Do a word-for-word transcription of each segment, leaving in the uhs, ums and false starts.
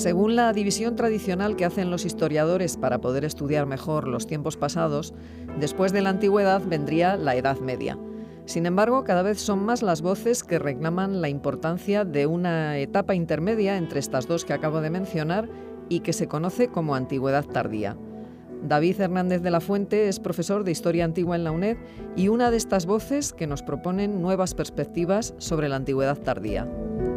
Según la división tradicional que hacen los historiadores para poder estudiar mejor los tiempos pasados, después de la antigüedad vendría la Edad Media. Sin embargo, cada vez son más las voces que reclaman la importancia de una etapa intermedia entre estas dos que acabo de mencionar y que se conoce como Antigüedad Tardía. David Hernández de la Fuente es profesor de Historia Antigua en la UNED y una de estas voces que nos proponen nuevas perspectivas sobre la Antigüedad Tardía.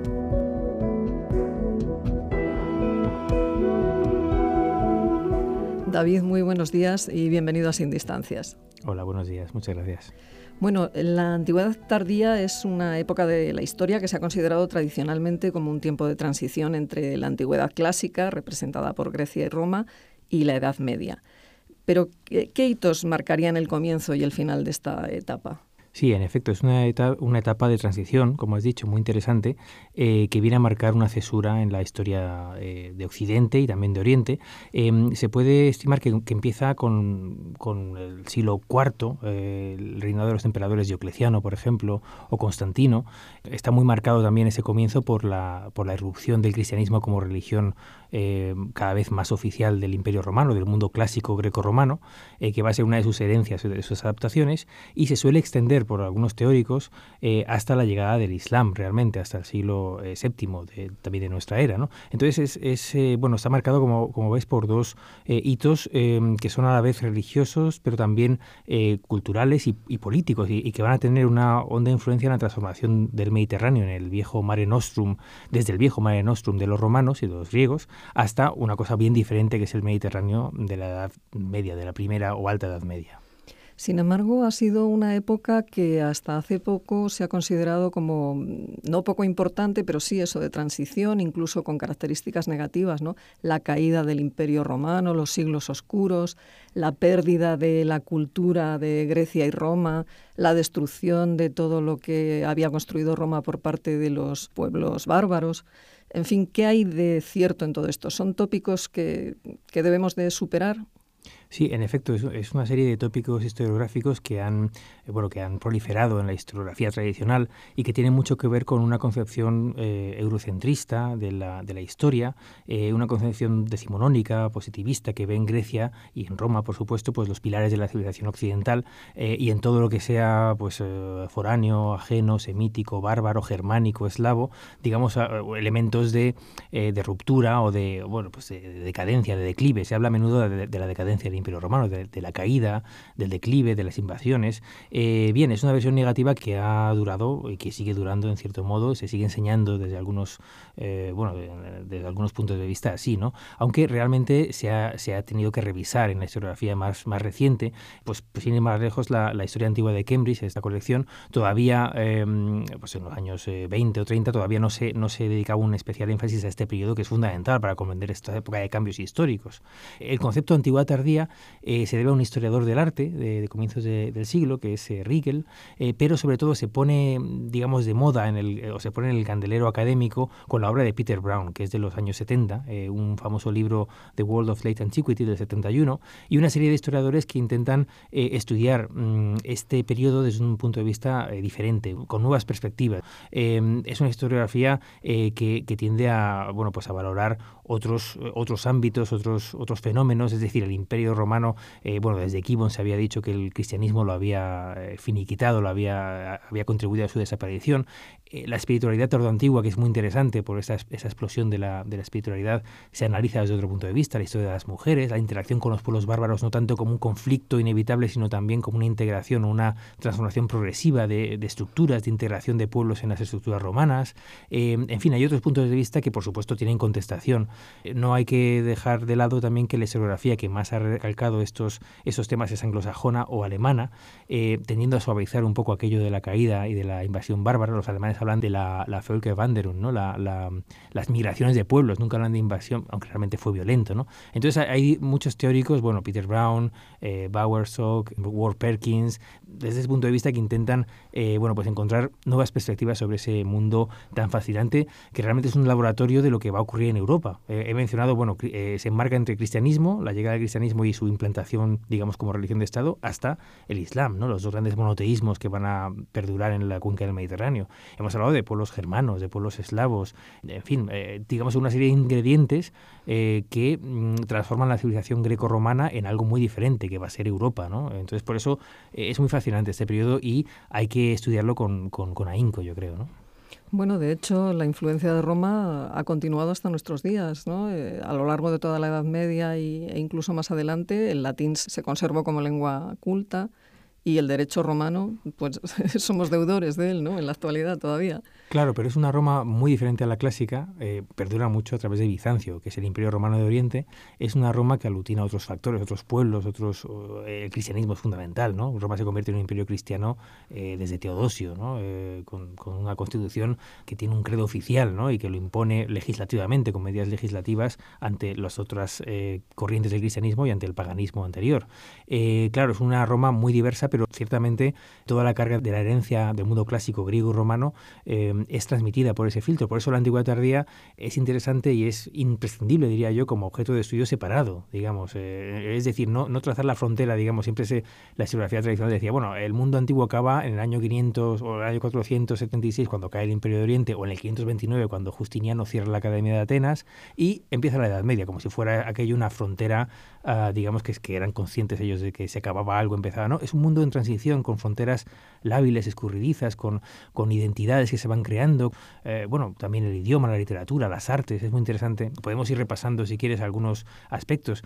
David, muy buenos días y bienvenido a Sin Distancias. Hola, buenos días, muchas gracias. Bueno, la Antigüedad Tardía es una época de la historia que se ha considerado tradicionalmente como un tiempo de transición entre la Antigüedad clásica, representada por Grecia y Roma, y la Edad Media. Pero, ¿qué, qué hitos marcarían el comienzo y el final de esta etapa? Sí, en efecto, es una etapa, una etapa de transición, como has dicho, muy interesante, eh, que viene a marcar una cesura en la historia eh, de Occidente y también de Oriente. Eh, se puede estimar que, que empieza con, con el siglo cuarto, eh, el reinado de los emperadores Diocleciano, por ejemplo, o Constantino. Está muy marcado también ese comienzo por la, por la irrupción del cristianismo como religión eh, cada vez más oficial del Imperio Romano, del mundo clásico greco-romano, eh, que va a ser una de sus herencias, de sus adaptaciones, y se suele extender por algunos teóricos, eh, hasta la llegada del Islam, realmente, hasta el siglo eh, séptimo, de, también de nuestra era, ¿no? Entonces, es, es eh, bueno, está marcado, como, como veis, por dos eh, hitos eh, que son a la vez religiosos, pero también eh, culturales y, y políticos, y, y que van a tener una honda influencia en la transformación del Mediterráneo, en el viejo Mare Nostrum, desde el viejo Mare Nostrum de los romanos y de los griegos, hasta una cosa bien diferente que es el Mediterráneo de la Edad Media, de la primera o alta Edad Media. Sin embargo, ha sido una época que hasta hace poco se ha considerado como no poco importante, pero sí eso de transición, incluso con características negativas, ¿no? La caída del Imperio Romano, los siglos oscuros, la pérdida de la cultura de Grecia y Roma, la destrucción de todo lo que había construido Roma por parte de los pueblos bárbaros. En fin, ¿qué hay de cierto en todo esto? ¿Son tópicos que, que debemos de superar? Sí, en efecto, es, es una serie de tópicos historiográficos que han, eh, bueno, que han proliferado en la historiografía tradicional y que tienen mucho que ver con una concepción eh, eurocentrista de la, de la historia, eh, una concepción decimonónica, positivista, que ve en Grecia y en Roma, por supuesto, pues los pilares de la civilización occidental, eh, y en todo lo que sea pues eh, foráneo, ajeno, semítico, bárbaro, germánico, eslavo, digamos, a, elementos de, eh, de ruptura o de, bueno, pues de, de decadencia, de declive. Se habla a menudo de, de la decadencia del Imperio Romano, de, de la caída, del declive, de las invasiones. Eh, bien, es una versión negativa que ha durado y que sigue durando en cierto modo, se sigue enseñando desde algunos, eh, bueno, desde algunos puntos de vista así, ¿no? Aunque realmente se ha, se ha tenido que revisar en la historiografía más, más reciente, pues, pues sin ir más lejos, la, la historia antigua de Cambridge, esta colección, todavía, eh, pues en los años eh, veinte o treinta, todavía no se, no se dedicaba un especial énfasis a este periodo que es fundamental para comprender esta época de cambios históricos. El concepto de antigüedad tardía eh, se debe a un historiador del arte de, de comienzos de, del siglo, que es eh, Riegel, eh, pero sobre todo se pone, digamos, de moda, en el, o se pone en el candelero académico con la obra de Peter Brown, que es de los años setenta, eh, un famoso libro, The World of Late Antiquity, del setenta y uno, y una serie de historiadores que intentan eh, estudiar mm, este periodo desde un punto de vista eh, diferente, con nuevas perspectivas. Eh, es una historiografía eh, que, que tiende a, bueno, pues a valorar otros, otros ámbitos, otros, otros fenómenos, es decir, el Imperio Romano, eh, bueno, desde Gibbon se había dicho que el cristianismo lo había eh, finiquitado, lo había, había contribuido a su desaparición. Eh, la espiritualidad tardoantigua, que es muy interesante por esa, esa explosión de la, de la espiritualidad, se analiza desde otro punto de vista, la historia de las mujeres, la interacción con los pueblos bárbaros, no tanto como un conflicto inevitable, sino también como una integración, una transformación progresiva de, de estructuras, de integración de pueblos en las estructuras romanas. Eh, en fin, hay otros puntos de vista que, por supuesto, tienen contestación. Eh, no hay que dejar de lado también que la historiografía que más ha recalcado estos, estos temas es anglosajona o alemana, eh, tendiendo a suavizar un poco aquello de la caída y de la invasión bárbara. Los alemanes hablan de la, la Völkerwanderung, ¿no? La, la, las migraciones de pueblos, nunca hablan de invasión, aunque realmente fue violento, ¿no? Entonces hay muchos teóricos, bueno, Peter Brown, eh, Bowersock, Ward Perkins, desde ese punto de vista que intentan eh, bueno, pues encontrar nuevas perspectivas sobre ese mundo tan fascinante, que realmente es un laboratorio de lo que va a ocurrir en Europa, Eh, he mencionado, bueno, eh, se enmarca entre el cristianismo, la llegada del cristianismo y su implantación, digamos, como religión de Estado, hasta el Islam, ¿no? Los dos grandes monoteísmos que van a perdurar en la cuenca del Mediterráneo. Hemos hablado de pueblos germanos, de pueblos eslavos, en fin, eh, digamos, una serie de ingredientes eh, que mm, transforman la civilización greco-romana en algo muy diferente, que va a ser Europa, ¿no? Entonces, por eso eh, es muy fascinante este periodo y hay que estudiarlo con, con, con ahínco, yo creo, ¿no? Bueno, de hecho, la influencia de Roma ha continuado hasta nuestros días, ¿no? Eh, a lo largo de toda la Edad Media y, e incluso más adelante, el latín se conservó como lengua culta y el derecho romano, pues somos deudores de él, ¿no? En la actualidad todavía. Claro, pero es una Roma muy diferente a la clásica, eh, perdura mucho a través de Bizancio, que es el Imperio Romano de Oriente. Es una Roma que aglutina otros factores, otros pueblos, otros eh, el cristianismo es fundamental, ¿no? Roma se convierte en un imperio cristiano eh, desde Teodosio, ¿no? Eh, con, con una constitución que tiene un credo oficial, ¿no? Y que lo impone legislativamente, con medidas legislativas, ante las otras eh, corrientes del cristianismo y ante el paganismo anterior. Eh, claro, es una Roma muy diversa, pero ciertamente toda la carga de la herencia del mundo clásico griego y romano eh, es transmitida por ese filtro. Por eso la antigüedad tardía es interesante y es imprescindible, diría yo, como objeto de estudio separado, digamos. Eh, es decir, no, no trazar la frontera, digamos, siempre se, la historiografía tradicional decía, bueno, el mundo antiguo acaba en el año quinientos o el año cuatrocientos setenta y seis, cuando cae el Imperio de Oriente, o en el quinientos veintinueve, cuando Justiniano cierra la Academia de Atenas, y empieza la Edad Media, como si fuera aquello una frontera, uh, digamos, que, es, que eran conscientes ellos de que se acababa algo, empezaba, ¿no? Es un mundo en transición, con fronteras lábiles, escurridizas, con, con identidades que se van creando, eh, bueno, también el idioma, la literatura, las artes, es muy interesante. Podemos ir repasando, si quieres, algunos aspectos.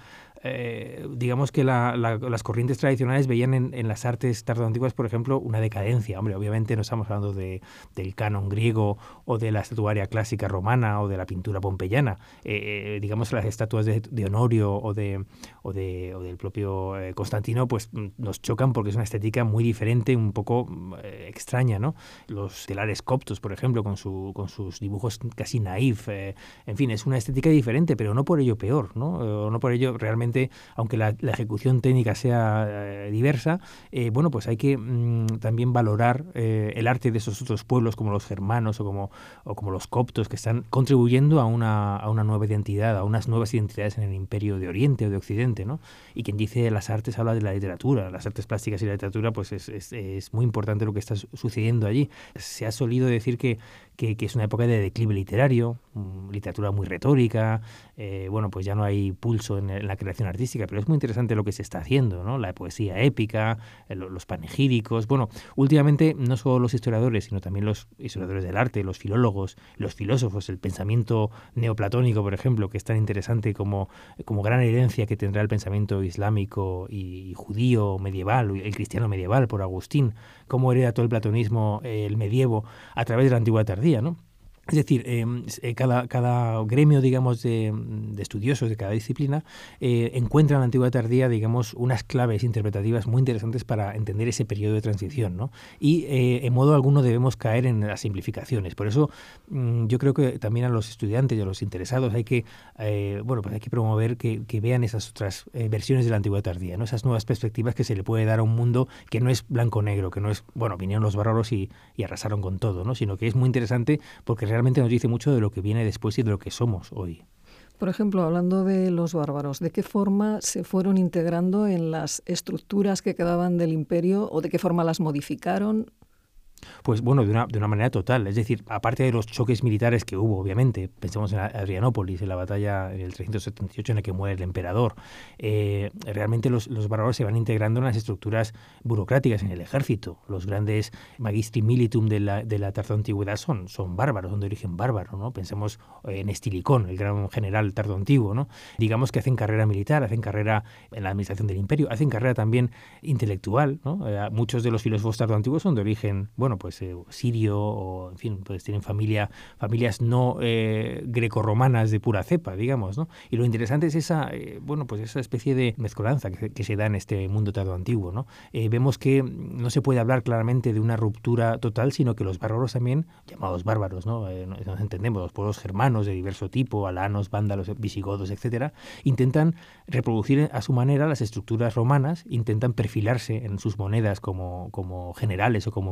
Eh, digamos que la, la, las corrientes tradicionales veían en, en las artes tardoantiguas, por ejemplo, una decadencia. Hombre, obviamente no estamos hablando de, del canon griego o de la estatuaria clásica romana o de la pintura pompeyana. Eh, digamos, las estatuas de, de Honorio o, de, o, de, o del propio eh, Constantino, pues nos chocan porque es una estética muy diferente, un poco eh, extraña, ¿no? Los telares coptos, por ejemplo, con, su, con sus dibujos casi naif, eh, en fin, es una estética diferente, pero no por ello peor, ¿no? Eh, no por ello realmente, aunque la, la ejecución técnica sea eh, diversa, eh, bueno, pues hay que mm, también valorar eh, el arte de esos otros pueblos como los germanos o como, o como los coptos, que están contribuyendo a una, a una nueva identidad, a unas nuevas identidades en el imperio de Oriente o de Occidente, ¿no? Y quien dice las artes habla de la literatura, las artes plásticas y la literatura, pues es, es, es muy importante lo que está sucediendo allí. Se ha solido decir que, que, que es una época de declive literario, literatura muy retórica, eh, bueno, pues ya no hay pulso en, en la creación artística, pero es muy interesante lo que se está haciendo, ¿no? La poesía épica, eh, los panegíricos. Bueno, últimamente no solo los historiadores, sino también los historiadores del arte, los filólogos, los filósofos, el pensamiento neoplatónico, por ejemplo, que es tan interesante como, como gran herencia que tendrá el pensamiento islámico y, y judío medieval, el cristiano medieval por Agustín, cómo hereda todo el platonismo, eh, el medievo, a través de la antigüedad tardía, ¿no? Es decir, eh, cada, cada gremio, digamos, de, de estudiosos de cada disciplina eh, encuentra en la antigüedad tardía, digamos, unas claves interpretativas muy interesantes para entender ese periodo de transición, ¿no? Y eh, en modo alguno debemos caer en las simplificaciones. Por eso mmm, yo creo que también a los estudiantes y a los interesados hay que, eh, bueno, pues hay que promover que, que vean esas otras eh, versiones de la antigüedad tardía, ¿no? Esas nuevas perspectivas que se le puede dar a un mundo que no es blanco-negro, que no es, bueno, vinieron los bárbaros y, y arrasaron con todo, ¿no? Sino que es muy interesante porque realmente nos dice mucho de lo que viene después y de lo que somos hoy. Por ejemplo, hablando de los bárbaros, ¿de qué forma se fueron integrando en las estructuras que quedaban del imperio o de qué forma las modificaron? Pues bueno, de una, de una manera total. Es decir, aparte de los choques militares que hubo, obviamente, pensemos en Adrianópolis, en la batalla del trescientos setenta y ocho en la que muere el emperador, eh, realmente los, los bárbaros se van integrando en las estructuras burocráticas, en el ejército. Los grandes magistri militum de la, de la tardoantigüedad son, son bárbaros, son de origen bárbaro, ¿no? Pensemos en Estilicón, el gran general tardoantiguo, ¿no? Digamos que hacen carrera militar, hacen carrera en la administración del imperio, hacen carrera también intelectual, ¿no? Eh, muchos de los filósofos tardoantiguos son de origen, bueno, pues eh, sirio o, en fin, pues tienen familia, familias no eh, grecorromanas de pura cepa, digamos, ¿no? Y lo interesante es esa, eh, bueno, pues esa especie de mezcolanza que, que se da en este mundo tardoantiguo, ¿no? Eh, vemos que no se puede hablar claramente de una ruptura total, sino que los bárbaros también, llamados bárbaros, ¿no? Eh, nos entendemos, los pueblos germanos de diverso tipo, alanos, vándalos, visigodos, etcétera, intentan reproducir a su manera las estructuras romanas, intentan perfilarse en sus monedas como, como generales o como emperadores romanos.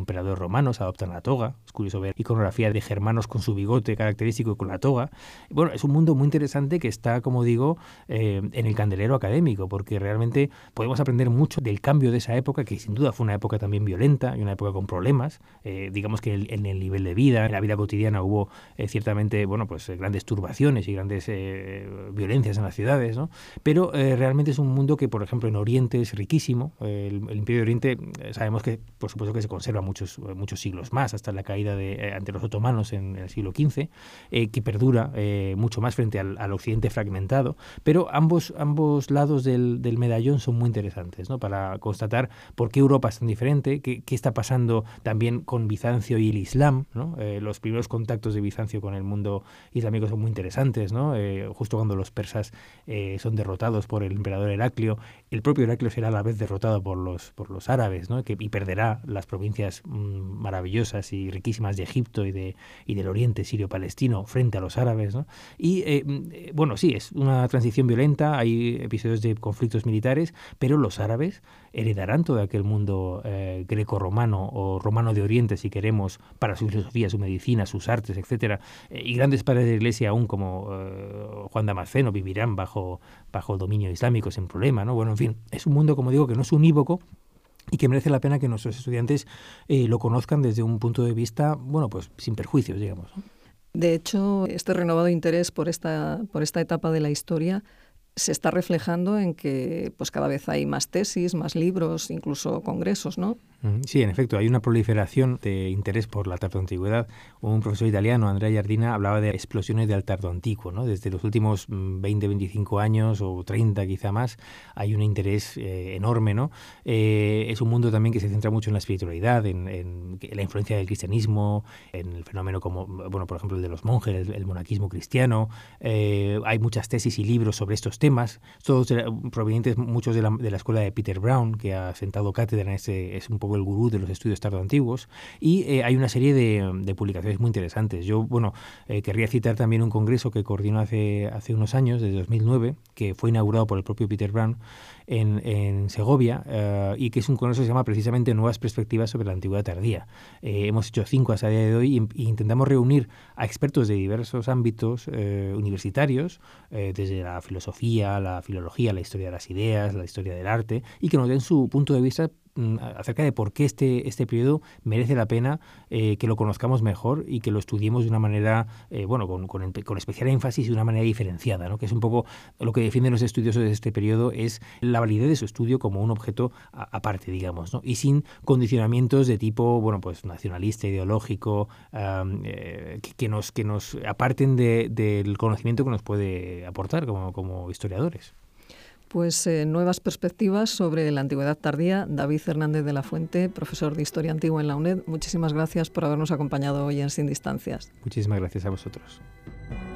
romanos adoptan la toga. Es curioso ver iconografía de germanos con su bigote característico y con la toga. Bueno, es un mundo muy interesante que está, como digo, eh, en el candelero académico, porque realmente podemos aprender mucho del cambio de esa época, que sin duda fue una época también violenta y una época con problemas. Eh, digamos que el, en el nivel de vida, en la vida cotidiana hubo eh, ciertamente, bueno, pues eh, grandes turbaciones y grandes eh, violencias en las ciudades, ¿no? Pero eh, realmente es un mundo que, por ejemplo, en Oriente es riquísimo. Eh, el, el Imperio de Oriente, eh, sabemos que, por supuesto, que se conserva muchos, muchos siglos más, hasta la caída de, eh, ante los otomanos en, en el siglo quince, eh, que perdura eh, mucho más frente al, al occidente fragmentado. Pero ambos, ambos lados del, del medallón son muy interesantes, ¿no? Para constatar por qué Europa es tan diferente, qué, qué está pasando también con Bizancio y el Islam, ¿no? Eh, los primeros contactos de Bizancio con el mundo islámico son muy interesantes, ¿no? Eh, justo cuando los persas eh, son derrotados por el emperador Heraclio, el propio Heraclio será a la vez derrotado por los, por los árabes, ¿no? Que, y perderá las provincias mmm, maravillosas y riquísimas de Egipto y, de, y del Oriente sirio-palestino frente a los árabes, ¿no? Y eh, bueno, sí, es una transición violenta, hay episodios de conflictos militares, pero los árabes heredarán todo aquel mundo eh, greco-romano o romano de Oriente, si queremos, para su filosofía, su medicina, sus artes, etcétera. Eh, y grandes padres de la Iglesia, aún como eh, Juan Damasceno, vivirán bajo, bajo el dominio islámico sin problema, ¿no? Bueno, en fin, es un mundo, como digo, que no es unívoco y que merece la pena que nuestros estudiantes eh, lo conozcan desde un punto de vista, bueno, pues sin perjuicios, digamos, ¿no? De hecho, este renovado interés por esta, por esta etapa de la historia se está reflejando en que pues cada vez hay más tesis, más libros, incluso congresos, ¿no? Sí, en efecto, hay una proliferación de interés por la tardoantigüedad. Un profesor italiano, Andrea Giardina, hablaba de explosiones del tardoantiguo, ¿no? Desde los últimos veinte, veinticinco años o treinta quizá más, hay un interés eh, enorme, ¿no? Eh, es un mundo también que se centra mucho en la espiritualidad, en, en la influencia del cristianismo, en el fenómeno como, bueno, por ejemplo, el de los monjes, el, el monaquismo cristiano. Eh, hay muchas tesis y libros sobre estos temas, todos provenientes muchos de la, de la escuela de Peter Brown, que ha sentado cátedra en ese, es un poco el gurú de los estudios tardoantiguos, y eh, hay una serie de, de publicaciones muy interesantes. Yo, bueno, eh, querría citar también un congreso que coordinó hace, hace unos años, desde dos mil nueve, que fue inaugurado por el propio Peter Brown en, en Segovia, uh, y que es un congreso que se llama precisamente Nuevas Perspectivas sobre la Antigüedad Tardía. Eh, hemos hecho cinco hasta el día de hoy y, y intentamos reunir a expertos de diversos ámbitos eh, universitarios, eh, desde la filosofía, la filología, la historia de las ideas, la historia del arte, y que nos den su punto de vista acerca de por qué este, este periodo merece la pena eh, que lo conozcamos mejor y que lo estudiemos de una manera, eh, bueno, con, con, con especial énfasis y de una manera diferenciada, ¿no? Que es un poco lo que defienden los estudiosos de este periodo, es la validez de su estudio como un objeto a, aparte, digamos, ¿no? Y sin condicionamientos de tipo, bueno, pues nacionalista, ideológico, um, eh, que, que, nos, que nos aparten de, del conocimiento que nos puede aportar como, como historiadores. Pues eh, nuevas perspectivas sobre la antigüedad tardía. David Fernández de la Fuente, profesor de Historia Antigua en la UNED, muchísimas gracias por habernos acompañado hoy en Sin Distancias. Muchísimas gracias a vosotros.